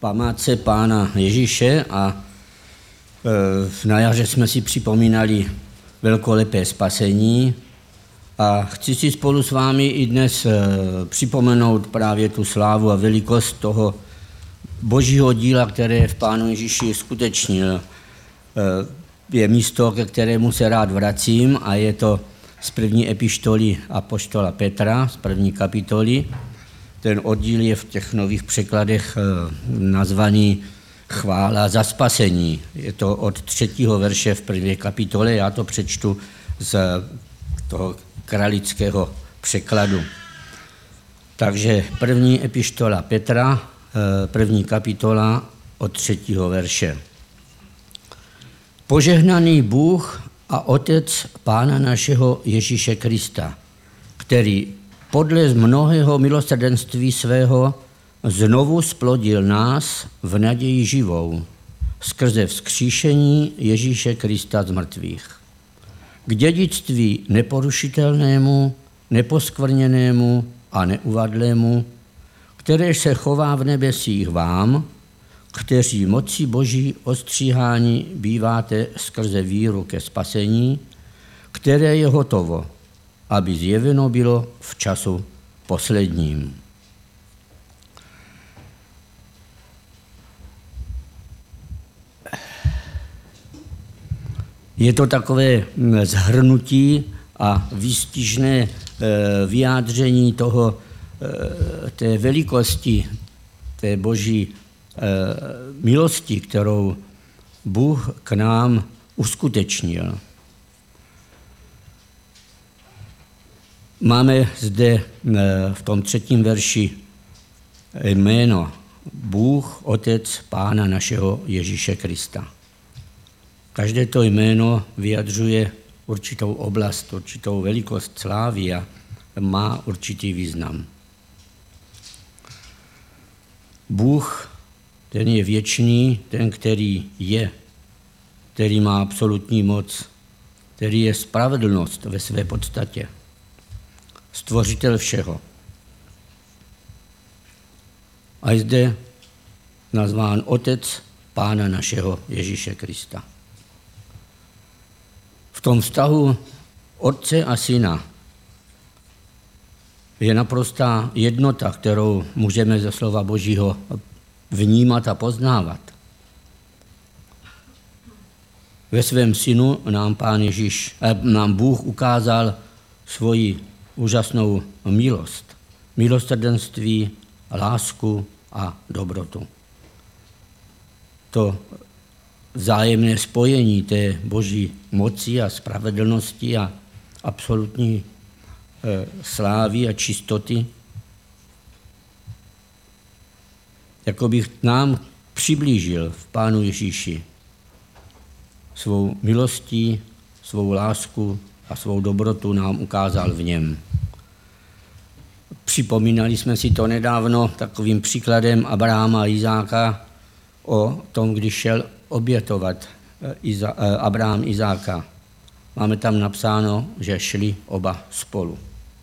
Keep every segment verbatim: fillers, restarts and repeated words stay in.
památce Pána Ježíše a na jaře jsme si připomínali velkolepé spasení a chci si spolu s vámi i dnes připomenout právě tu slávu a velikost toho božího díla, které v Pánu Ježíši skutečnil. Je místo, ke kterému se rád vracím a je to z první epištoly apoštola Petra, z první kapitoly. Ten oddíl je v těch nových překladech nazvaný Chvála za spasení. Je to od třetího verše v první kapitole, já to přečtu z toho kralického překladu. Takže první epištola Petra, první kapitola od třetího verše. Požehnaný Bůh a Otec Pána našeho Ježíše Krista, který podle mnohého milosrdenství svého znovu splodil nás v naději živou skrze vzkříšení Ježíše Krista z mrtvých. K dědictví neporušitelnému, neposkvrněnému a neuvadlému, které se chová v nebesích vám, kteří mocí Boží ostříhání býváte skrze víru ke spasení, které je hotovo, aby zjeveno bylo v času posledním. Je to takové shrnutí a výstižné vyjádření toho, té velikosti, té boží milosti, kterou Bůh k nám uskutečnil. Máme zde v tom třetím verši jméno Bůh, Otec Pána našeho Ježíše Krista. Každé to jméno vyjadřuje určitou oblast, určitou velikost slávy a má určitý význam. Bůh, ten je věčný, ten, který je, který má absolutní moc, který je spravedlnost ve své podstatě. Stvořitel všeho. A je zde nazván Otec Pána našeho Ježíše Krista. V tom vztahu Otce a Syna je naprostá jednota, kterou můžeme ze slova Božího vnímat a poznávat. Ve svém Synu nám Pán Ježíš, eh, nám Bůh ukázal svoji úžasnou milost, milosrdenství, lásku a dobrotu. To vzájemné spojení té boží moci a spravedlnosti a absolutní e, slávy a čistoty, jako bych nám přiblížil v Pánu Ježíši svou milostí, svou lásku a svou dobrotu nám ukázal v něm. Připomínali jsme si to nedávno takovým příkladem Abrahama a Izáka o tom, když šel obětovat Iza, Abraham Izáka. Máme tam napsáno, že šli oba spolu.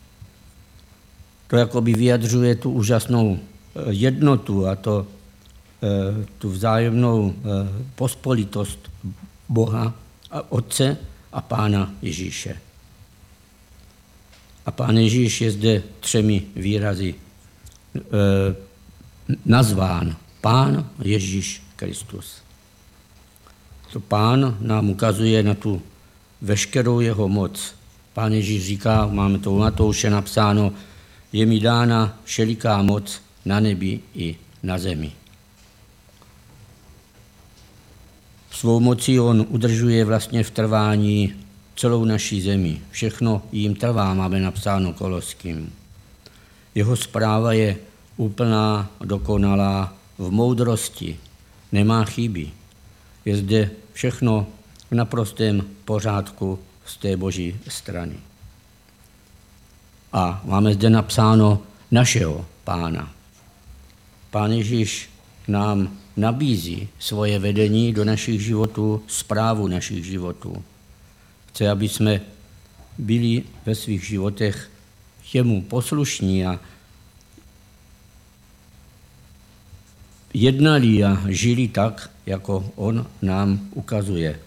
To jakoby vyjadřuje tu úžasnou jednotu a to, tu vzájemnou pospolitost Boha a Otce a Pána Ježíše. A Pán Ježíš je zde třemi výrazy nazván Pán Ježíš Kristus. To Pán nám ukazuje na tu veškerou jeho moc. Pán Ježíš říká, máme to u Matouše napsáno, je mi dána všeliká moc na nebi i na zemi. Svou mocí on udržuje vlastně v trvání celou naší zemi. Všechno jim trvá, máme napsáno Koloským. Jeho správa je úplná, dokonalá, v moudrosti, nemá chyby. Je zde všechno v naprostém pořádku z té boží strany. A máme zde napsáno našeho Pána. Pán Ježíš nám nabízí svoje vedení do našich životů, správu našich životů. Chce, aby jsme byli ve svých životech jemu poslušní a jednali a žili tak, jako on nám ukazuje.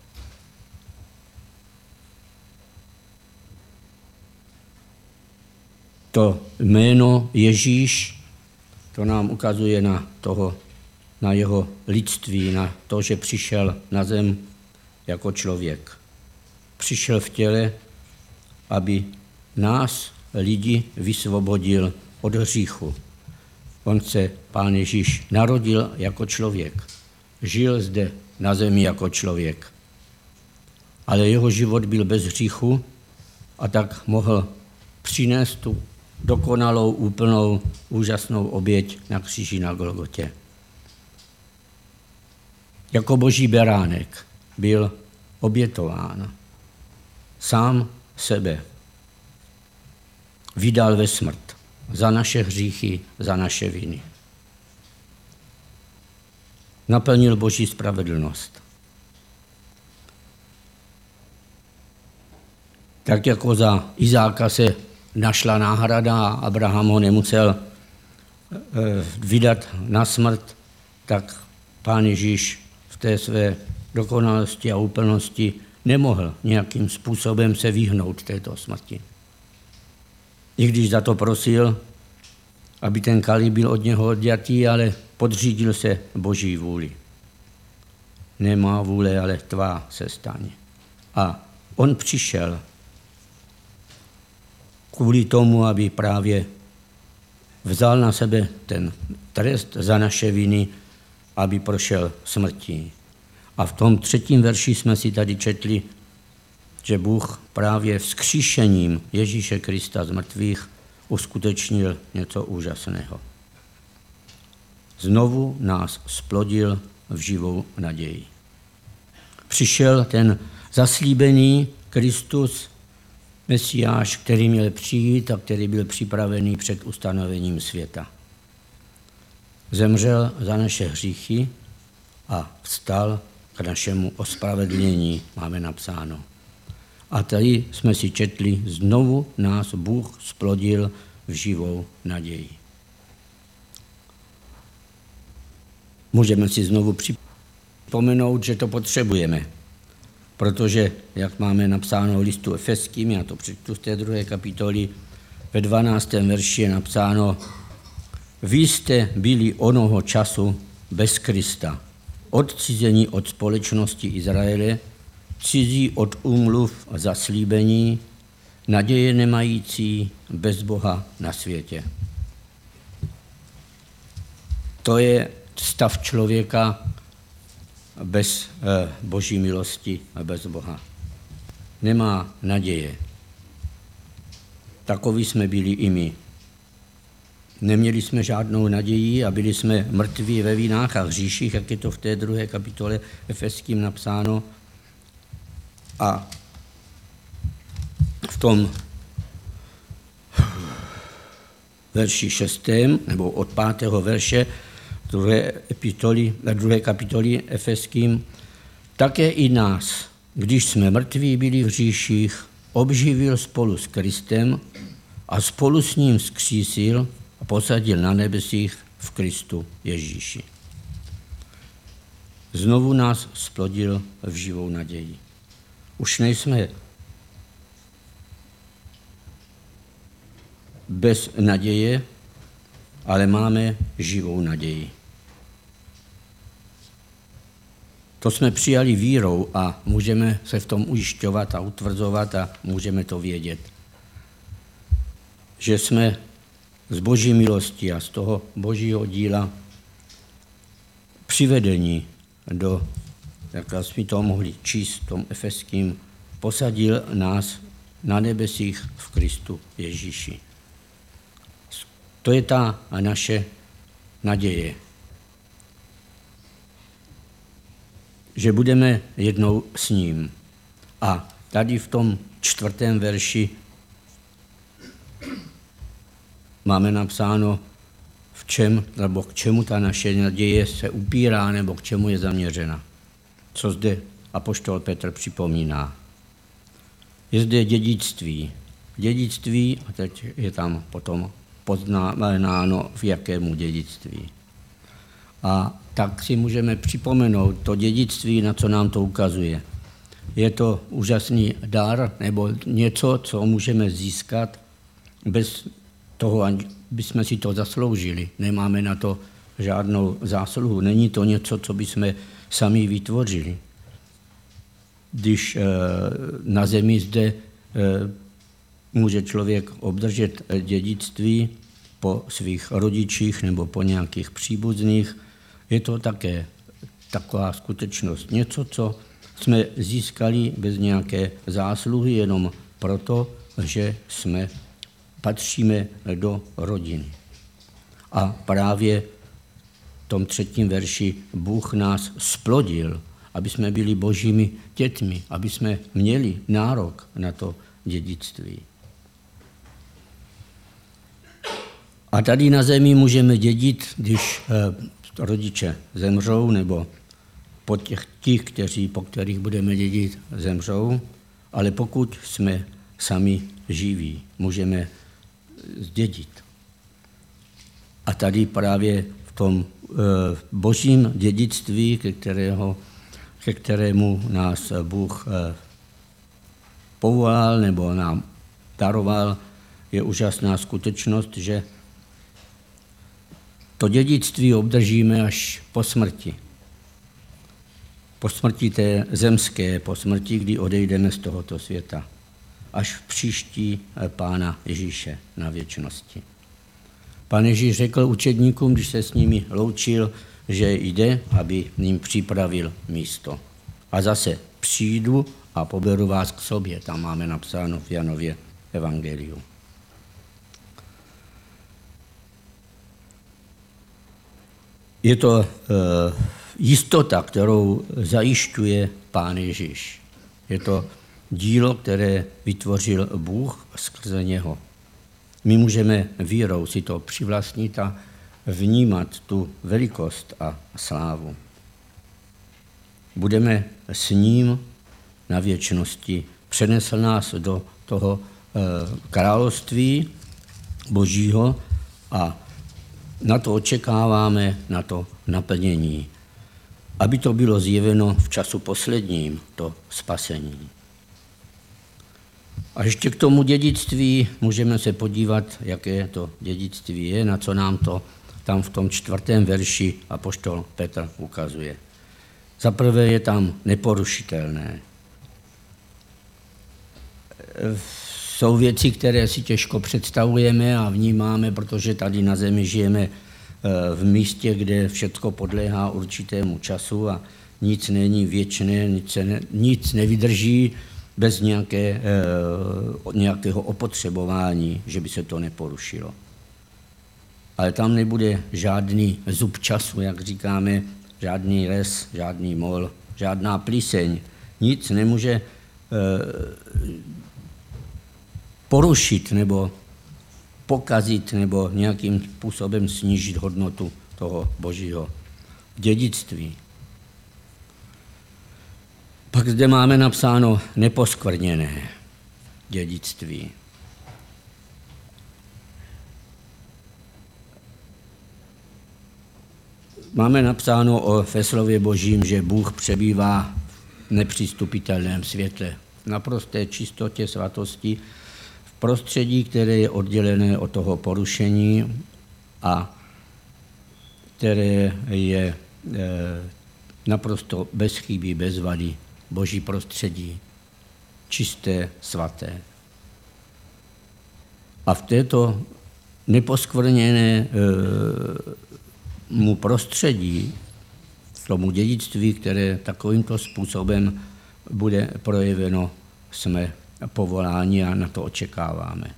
To jméno Ježíš, to nám ukazuje na toho, na jeho lidství, na to, že přišel na zem jako člověk. Přišel v těle, aby nás, lidi, vysvobodil od hříchu. On se, Pán Ježíš, narodil jako člověk. Žil zde na zemi jako člověk. Ale jeho život byl bez hříchu a tak mohl přinést tu dokonalou, úplnou, úžasnou oběť na kříži na Golgotě. Jako boží beránek byl obětován. Sám sebe vydal ve smrt za naše hříchy, za naše viny. Naplnil boží spravedlnost. Tak jako za Izáka se našla náhrada a Abraham ho nemusel vydat na smrt, tak Pán Ježíš v té své dokonalosti a úplnosti nemohl nějakým způsobem se vyhnout této smrti. I když za to prosil, aby ten kalí byl od něho odňatý, ale podřídil se boží vůli. Nemá vůle, ale tvá se stane. A on přišel kvůli tomu, aby právě vzal na sebe ten trest za naše viny, aby prošel smrtí. A v tom třetím verši jsme si tady četli, že Bůh právě vzkříšením Ježíše Krista z mrtvých uskutečnil něco úžasného. Znovu nás splodil v živou naději. Přišel ten zaslíbený Kristus, Mesiáš, který měl přijít a který byl připravený před ustanovením světa. Zemřel za naše hříchy a vstal k našemu ospravedlnění, máme napsáno. A tady jsme si četli, znovu nás Bůh splodil v živou naději. Můžeme si znovu připomenout, že to potřebujeme, protože, jak máme napsáno v listu Efeským, já to přečtu z té druhé kapitoly, ve dvanáctém verši je napsáno: Vy jste byli onoho času bez Krista, odcizení od společnosti Izraele, cizí od úmluv a zaslíbení, naděje nemající, bez Boha na světě. To je stav člověka bez eh, boží milosti a bez Boha. Nemá naděje. Takoví jsme byli i my. Neměli jsme žádnou naději a byli jsme mrtví ve vinách a hříších, jak je to v té druhé kapitole Efeským napsáno. A v tom verši šestém, nebo od pátého verše druhé, epitoly, druhé kapitoly Efeským, také i nás, když jsme mrtví byli v hříších, obživil spolu s Kristem a spolu s ním vzkřísil a posadil na nebesích v Kristu Ježíši. Znovu nás splodil v živou naději. Už nejsme bez naděje, ale máme živou naději. To jsme přijali vírou a můžeme se v tom ujišťovat a utvrzovat a můžeme to vědět. Že jsme z boží milosti a z toho božího díla přivedení do, jak jsme to mohli číst v tom Efeským, posadil nás na nebesích v Kristu Ježíši. To je ta naše naděje. Že budeme jednou s ním. A tady v tom čtvrtém verši máme napsáno, v čem, nebo k čemu ta naše naděje se upírá, nebo k čemu je zaměřena. Co zde apoštol Petr připomíná. Je zde dědictví. Dědictví, a teď je tam potom poznáno, v jakému dědictví. A tak si můžeme připomenout to dědictví, na co nám to ukazuje. Je to úžasný dar nebo něco, co můžeme získat bez toho, aby jsme si to zasloužili. Nemáme na to žádnou zásluhu. Není to něco, co bychom sami vytvořili. Když na zemi zde může člověk obdržet dědictví po svých rodičích nebo po nějakých příbuzných, je to také taková skutečnost. Něco, co jsme získali bez nějaké zásluhy, jenom proto, že jsme patříme do rodiny. A právě v tom třetím verši Bůh nás splodil, aby jsme byli božími dětmi, aby jsme měli nárok na to dědictví. A tady na zemi můžeme dědit, když rodiče zemřou, nebo po těch, těch kteří, po kterých budeme dědit, zemřou, ale pokud jsme sami živí, můžeme zdědit. A tady právě v tom e, božím dědictví, ke, kterého, ke kterému nás Bůh e, povolal nebo nám daroval, je úžasná skutečnost, že to dědictví obdržíme až po smrti. Po smrti té zemské, po smrti, kdy odejdeme z tohoto světa. Až v příští Pána Ježíše na věčnosti. Pán Ježíš řekl učedníkům, když se s nimi loučil, že jde, aby jim připravil místo. A zase přijdu a poberu vás k sobě. Tam máme napsáno v Janově evangeliu. Je to e, jistota, kterou zajišťuje Pán Ježíš. Je to dílo, které vytvořil Bůh skrze něho. My můžeme vírou si to přivlastnit a vnímat tu velikost a slávu. Budeme s ním na věčnosti. Přenesl nás do toho e, království Božího a na to očekáváme, na to naplnění. Aby to bylo zjeveno v času posledním, to spasení. A ještě k tomu dědictví můžeme se podívat, jaké to dědictví je, na co nám to tam v tom čtvrtém verši apoštol Petr ukazuje. Za prvé je tam neporušitelné. Jsou věci, které si těžko představujeme a vnímáme, protože tady na zemi žijeme v místě, kde všechno podléhá určitému času a nic není věčné, nic, ne, nic nevydrží bez nějaké, nějakého opotřebování, že by se to neporušilo. Ale tam nebude žádný zub času, jak říkáme, žádný les, žádný mol, žádná plíseň. Nic nemůže porušit nebo pokazit nebo nějakým způsobem snížit hodnotu toho božího dědictví. Pak zde máme napsáno neposkvrněné dědictví. Máme napsáno o ve slově Božím, že Bůh přebývá v nepřistupitelném světle, v naprosté čistotě, svatosti, v prostředí, které je oddělené od toho porušení a které je e, naprosto bez chyby, bez vady, Boží prostředí, čisté, svaté. A v této neposkvrněné e, mu prostředí, tomu dědictví, které takovýmto způsobem bude projeveno, jsme povoláni a na to očekáváme.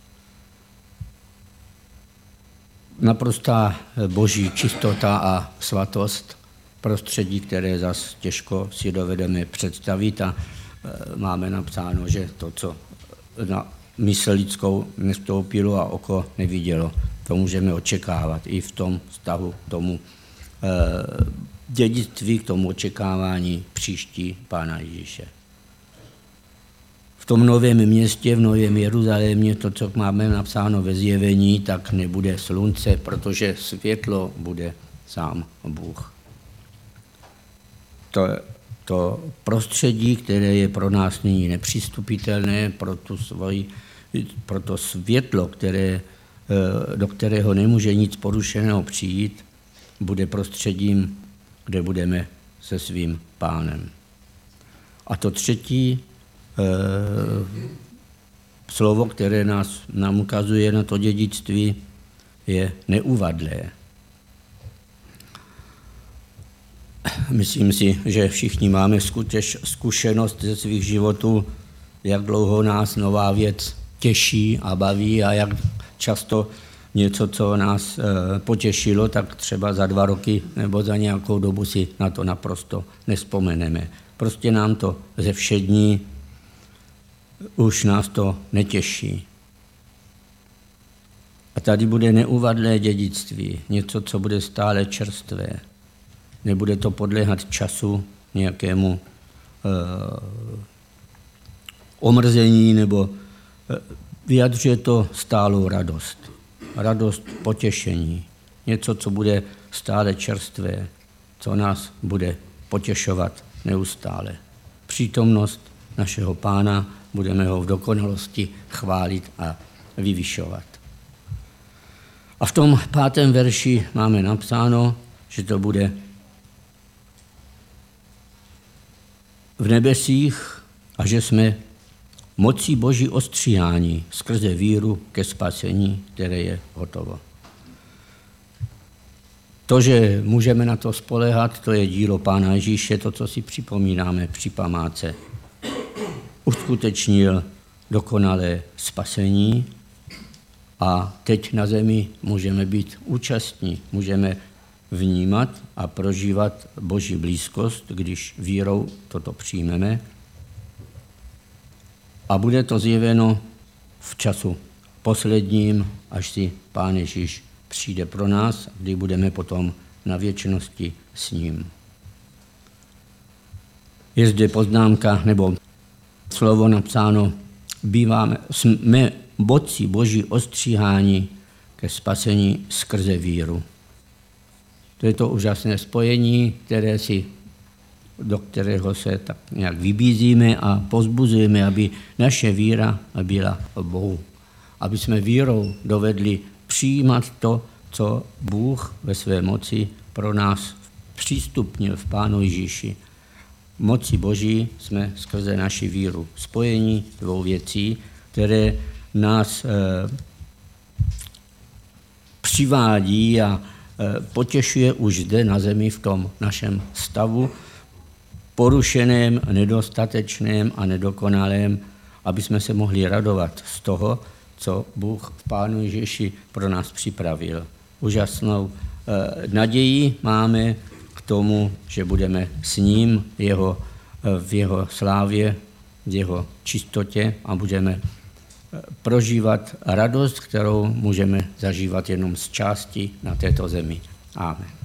Naprostá boží čistota a svatost, prostředí, které zas těžko si dovedeme představit a máme napsáno, že to, co na mysl lidskou nevstoupilo a oko nevidělo, to můžeme očekávat i v tom vztahu k tomu eh, dědictví, k tomu očekávání příští Pána Ježíše. V tom novém městě, v novém Jeruzalémě, to, co máme napsáno ve zjevení, tak nebude slunce, protože světlo bude sám Bůh. To, to prostředí, které je pro nás nyní nepřistupitelné, pro, tu svoji, pro to světlo, které, do kterého nemůže nic porušeného přijít, bude prostředím, kde budeme se svým Pánem. A to třetí eh, slovo, které nás, nám ukazuje na to dědictví, je neuvadlé. Myslím si, že všichni máme skuteč, zkušenost ze svých životů, jak dlouho nás nová věc těší a baví a jak často něco, co nás e, potěšilo, tak třeba za dva roky nebo za nějakou dobu si na to naprosto nespomeneme. Prostě nám to ze všední, už nás to netěší. A tady bude neuvadlé dědictví, něco, co bude stále čerstvé. Nebude to podléhat času, nějakému e, omrzení, nebo e, vyjadřuje to stálou radost. Radost, potěšení. Něco, co bude stále čerstvé, co nás bude potěšovat neustále. Přítomnost našeho Pána, budeme ho v dokonalosti chválit a vyvyšovat. A v tom pátém verši máme napsáno, že to bude v nebesích a že jsme mocí Boží ostříhání skrze víru ke spasení, které je hotovo. To, že můžeme na to spoléhat, to je dílo Pána Ježíše, to, co si připomínáme při památce. Uskutečnil dokonalé spasení a teď na zemi můžeme být účastní, můžeme vnímat a prožívat Boží blízkost, když vírou toto přijmeme. A bude to zjeveno v času posledním, až si Pán Ježíš přijde pro nás, kdy budeme potom na věčnosti s ním. Je zde poznámka nebo slovo napsáno, býváme, jsme mocí Boží ostříhání ke spasení skrze víru. To je to úžasné spojení, které si, do kterého se tak nějak vybízíme a pozbuzujeme, aby naše víra byla v Bohu. Aby jsme vírou dovedli přijímat to, co Bůh ve své moci pro nás přístupnil v Pánu Ježíši. Moci Boží jsme skrze naši víru spojení dvou věcí, které nás e, přivádí a e, potěšuje už zde na zemi v tom našem stavu, porušeném, nedostatečném a nedokonalém, aby jsme se mohli radovat z toho, co Bůh v Pánu Ježíši pro nás připravil. Úžasnou e, naději máme k tomu, že budeme s ním jeho, e, v jeho slávě, v jeho čistotě a budeme e, prožívat radost, kterou můžeme zažívat jenom z části na této zemi. Amen.